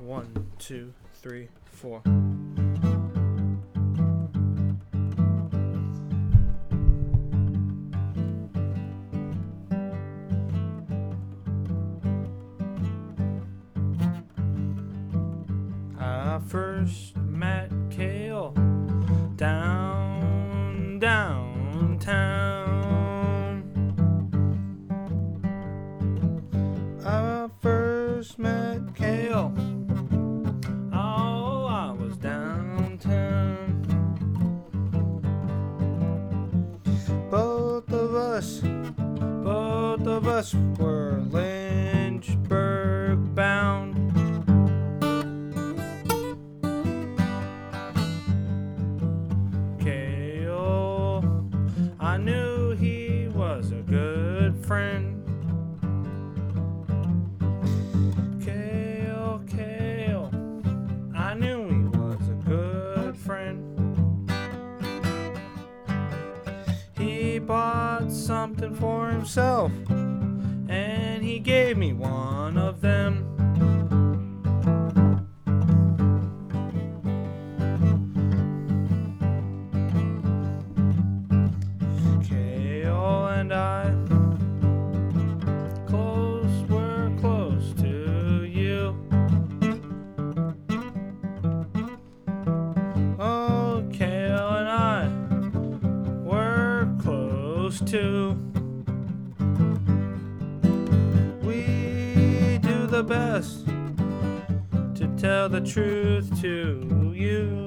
1, 2, 3, 4. I first met Kale downtown. I first met Kale. Oh, I was downtown. Both of us were Lynchburg bound. Kale, I knew he was a good friend. Kale, I knew he was a good friend. He bought something for himself, and he gave me one of them. Kale and I were close to you. Oh, Kale and I were close to. We do the best to tell the truth to you.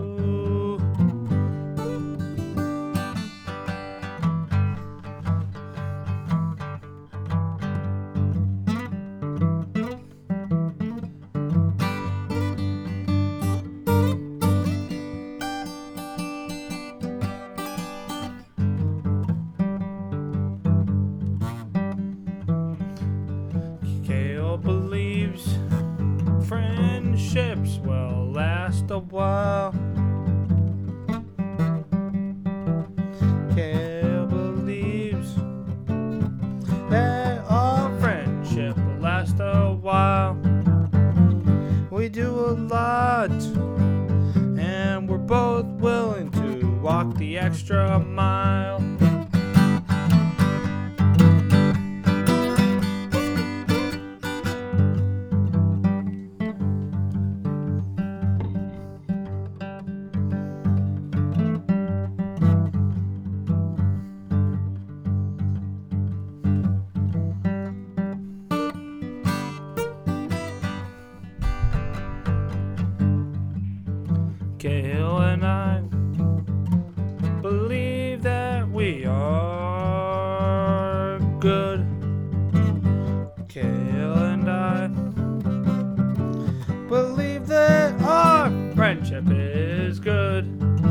Kale believes friendships will last a while. Kale believes that our friendship will last a while. We do a lot, and we're both willing to walk the extra mile. Kale and I believe that we are good. Kale and I believe that our friendship is good.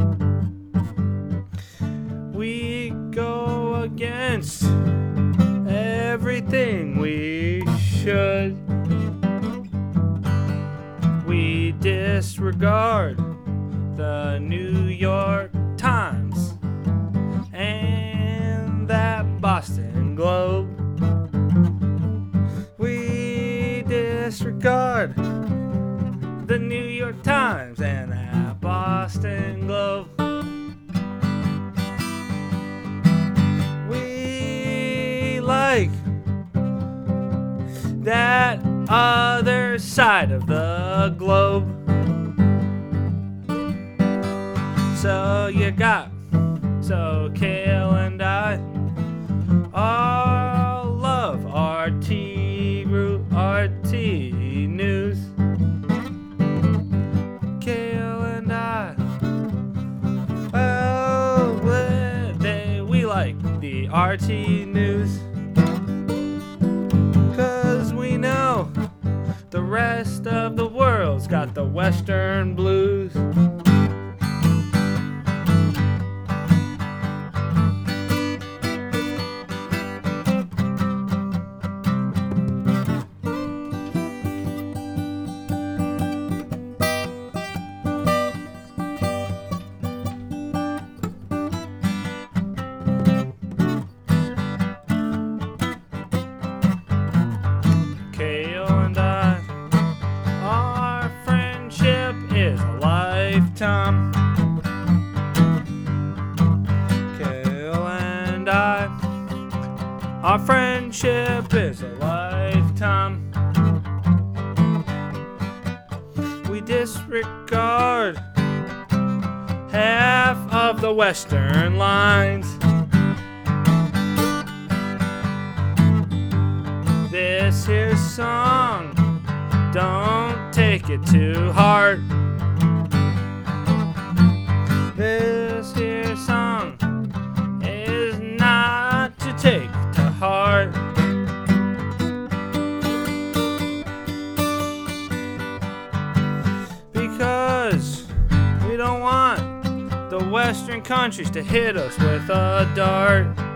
We go against everything we should. We disregard the New York Times and that Boston Globe. We disregard the New York Times and that Boston Globe. We like that other side of the globe. So Kale and I all love RT News. Kale and I, we like the RT News, 'cause we know the rest of the world's got the Western blues. Kale and I are lifetime. Kale and I, our friendship is a lifetime. We disregard half of the Western lines. This here song, don't take it to heart. This here song is not to take to heart. Because we don't want the Western countries to hit us with a dart.